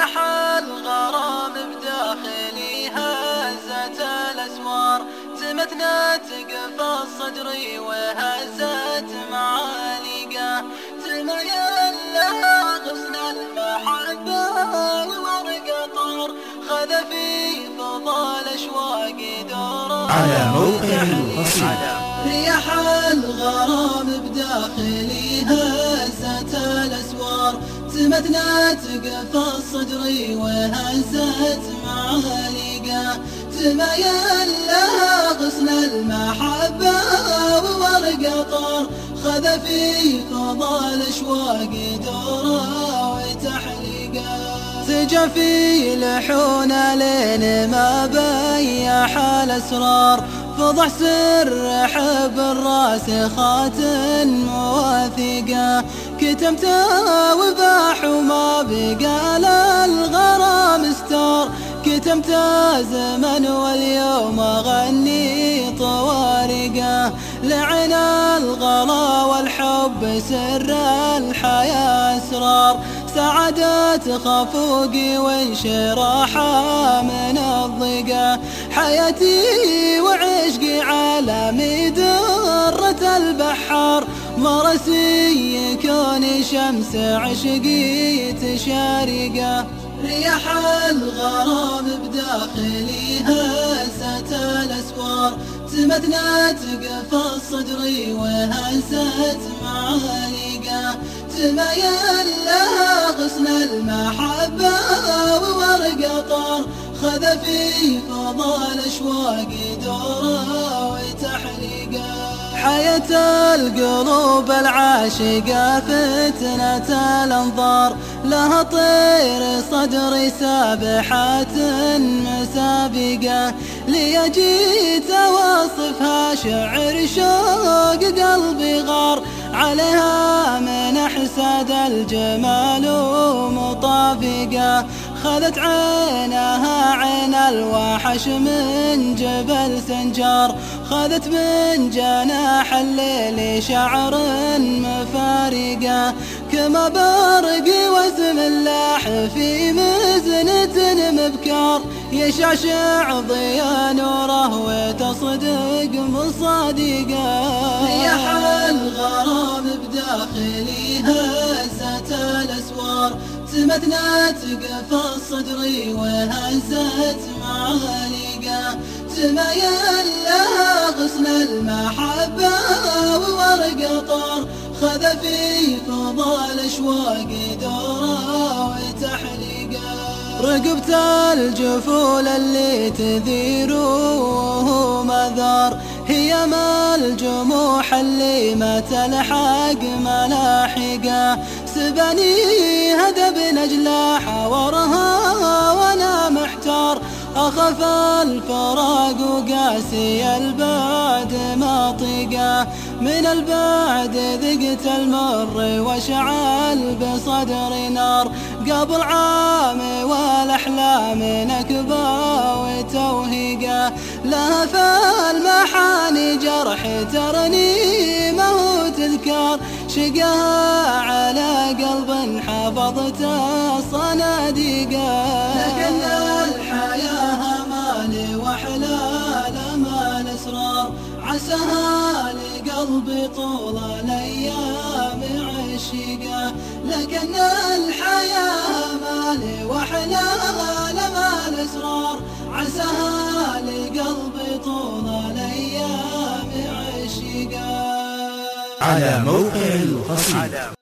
رياح الغرام بداخلي هزت الأسوار، سمت ناتق في الصدر وهزت معالقه، تميل لها غصن المحبة والورق طار، خذ في فضى الأشواق دورا على موقع القصيد. رياح الغرام بداخلي هزت الأسوار، سمت ناتق في الصدر وهزت معالقه، تميل لها غصن المحبة وورق طار، خذ في فضى الأشواق دورا وتحليقه، سجى في لحون لين ما بيح الأسرار، فضح سر حب الراسخات مواثقه، كتمته وباح وما بقى للغرام استار، كتمته زمن واليوم أغني طوارقه، لعن الغلا والحب سر الحياة أسرار، سعادة خفوقي وانشراحة من الضيقة، حياتي وعشقي على مدرة البحار، مرسي كوني شمس عشقي تشارقه، رياح الغرام بداخلي هزت الأسوار، سمت ناتق في الصدر وهزت معالقه، تميل لها غصن المحبة وورق طار، خذ في فضى الأشواق دورا وتحليقه، حياة القلوب العاشقة فتنة الأنظار، لها طير صدري سابحات مسابقة، لي جيت أوصفها شعر شوق قلبي غار، عليها من أحساد الجمال ومطابقة، خذت عينها عين الوحش من جبل سنجار، خذت من جناح الليل شعر مفارقة، كما برق وزن اللاح في مزنة مبكار، يشعشع ضياء نوره وتصدق مصادقه، رياح الغرام بداخلي هزت الأسوار، سمت ناتق في الصدر وهزت معالقه، تميل لها غصن المحبة وورق طار، خذ في فضى الأشواق دورا وتحليقه، رقبت الجفول اللي تثير وهو مذار، هي ما الجموح اللي ما تلحق ملاحقه، سبني هدب نجلة حورها وانا محتار، أخاف الفراق وقاسي البعد ماطقه، من البعد ذقت المر واشعل بصدري نار، قبل عام والأحلام نكبة وتوهقه، لها في المحاني جرح ترنيمه وتذكار، شقاها على قلب حفظته صناديقه، لكن الحياة مالي وحلال ما الأسرار، عساها لقلبي طول الأيام عشقه، لكن الحياة مالي وحلال ما الأسرار، عساها لقلبي طول الأيام عشقه. على موقع القصيد.